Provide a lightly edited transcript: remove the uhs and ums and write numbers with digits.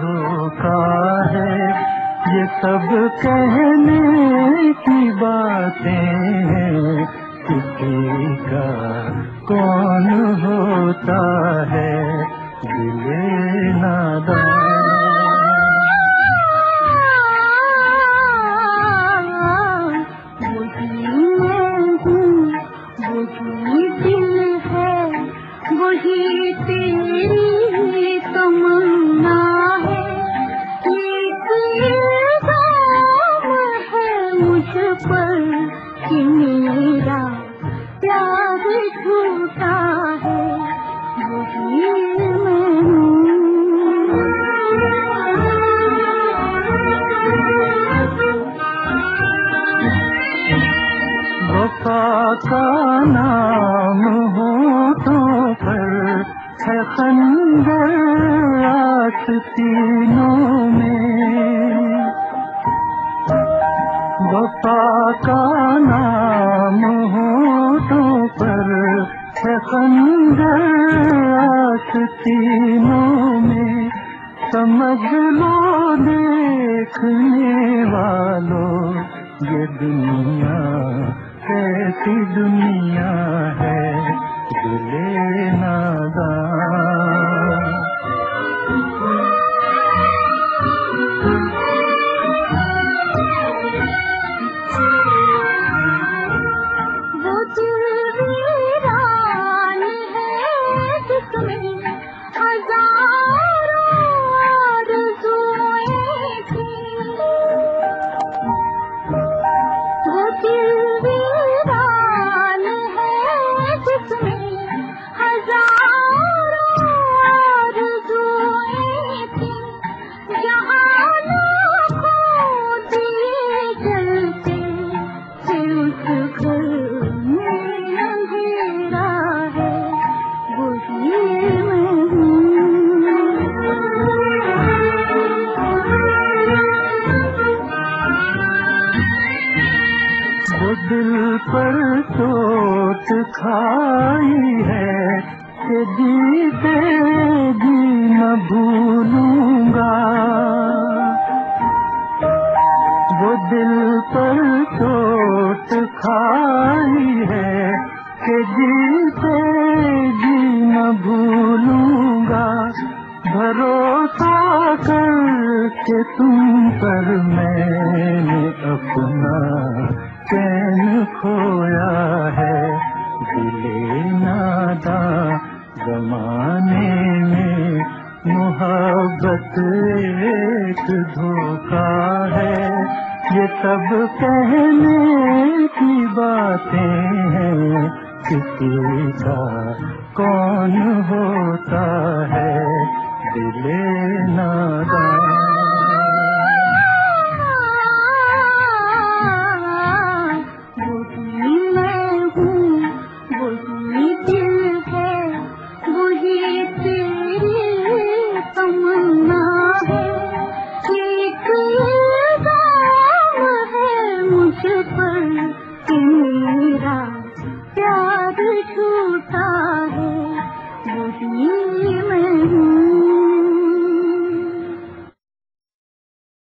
धोखा है, ये सब कहने की बातें हैं, किसी का कौन होता है दिले नादान। वही दिल है, वही तेरी तमन्ना है, एक इल्जाम है मुझ पर कि मेरा प्यार झूठा है, वही मैं हूँ। वफा का नाम होठों पर है, खंजर आस्तीनों में। वफा का नाम होठों पर है, खंजर आस्तीनों में। समझ लो देखने वालों, ये दुनिया कैसी दुनिया है दिले नादान। वो दिल वीरान है जिसमें हजारों आरज़ुएं थीं। वो दिल वीरान है जिसमें हजारों आरज़ुएं थीं। जहाँ लाखों दिए जलते थे, उस घर में अंधेरा है, वही मैं हूँ। वो दिल पर चोट खाई है कि जीते जी न भूलूंगा। वो दिल पर चोट खाई है कि जीते जी न भूलूंगा। भरोसा करके तुम पर मैंने अपना चैन खोया है दिले नादा। ज़माने में मोहब्बत एक धोखा है, ये सब कहने की बातें हैं, किसी का कौन हो